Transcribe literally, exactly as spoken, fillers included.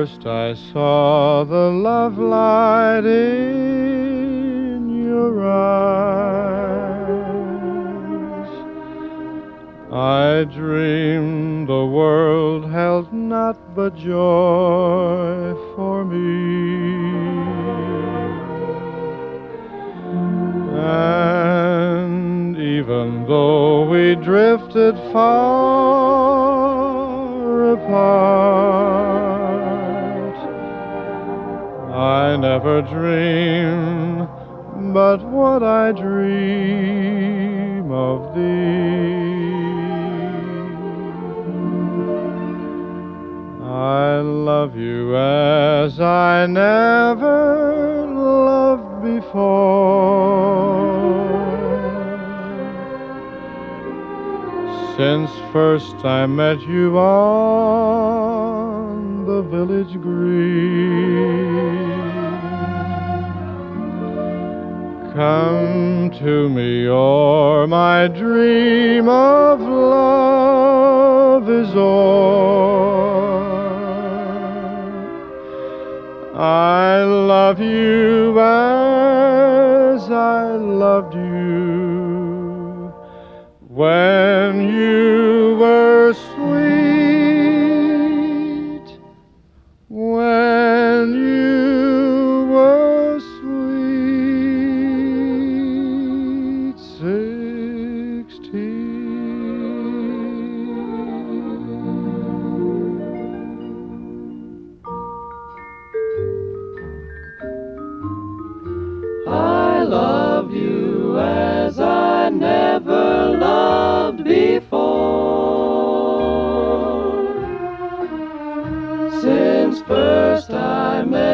first I saw the love light in your eyes, I dreamed the world held naught but joy for me. And even though we drifted far apart, I never dreamed but what I dream of thee. I love you as I never loved before, since first I met you on the village green. Come to me, or my dream of love is o'er. I love you as I loved you when you were sweet, when you were sweet sixteen. I love you as I never loved before, since first I met